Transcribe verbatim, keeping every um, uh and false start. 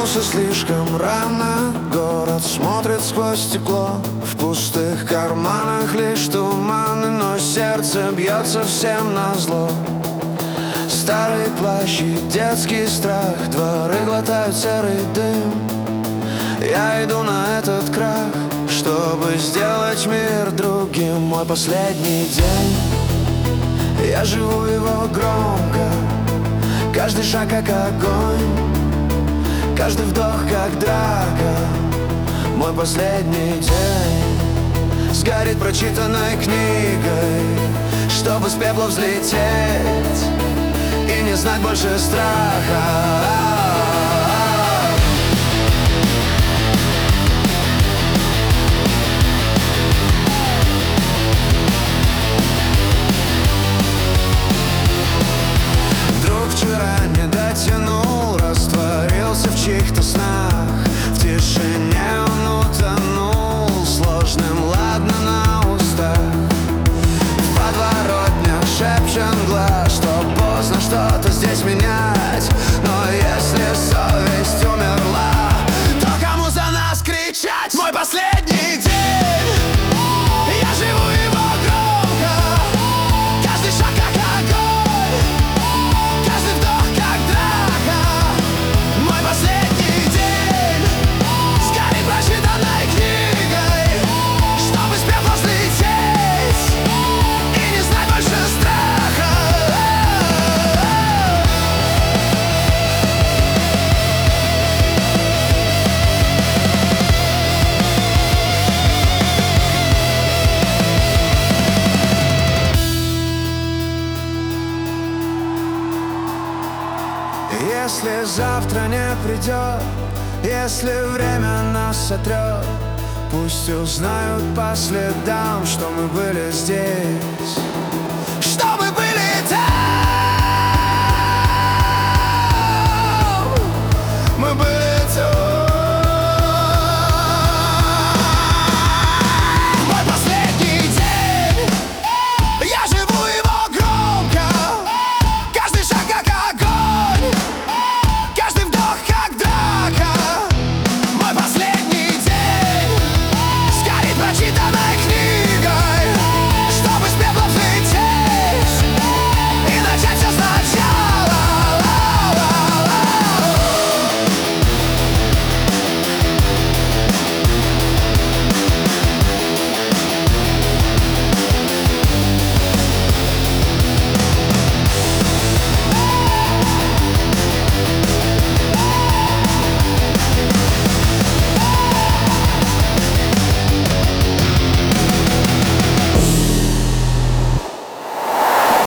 Проснулся слишком рано, город смотрит сквозь стекло. В пустых карманах лишь туманы, но сердце бьется всем назло. Старый плащ и детский страх, дворы глотают серый дым. Я иду на этот крах, чтобы сделать мир другим. Мой последний день, я живу его громко. Каждый шаг как огонь, каждый вдох как драка. Мой последний день сгорит прочитанной книгой, чтобы с пепла взлететь и не знать больше страха. Вчера не дотянул, растворился в чьих-то снах. В тишине он утонул, сложным ладно на устах. В подворотнях шепчет мгла, что поздно что-то здесь менять. Но если совесть умерла, то кому за нас кричать? Мой последний день, я живу его громко. Каждый шаг как огонь, каждый вдох как драка. Мой последний день сгорит прочитанной книгой, чтобы с пепла взлететь и не знать больше страха. Если завтра не придет, если время нас сотрет, пусть узнают по следам, что мы были здесь.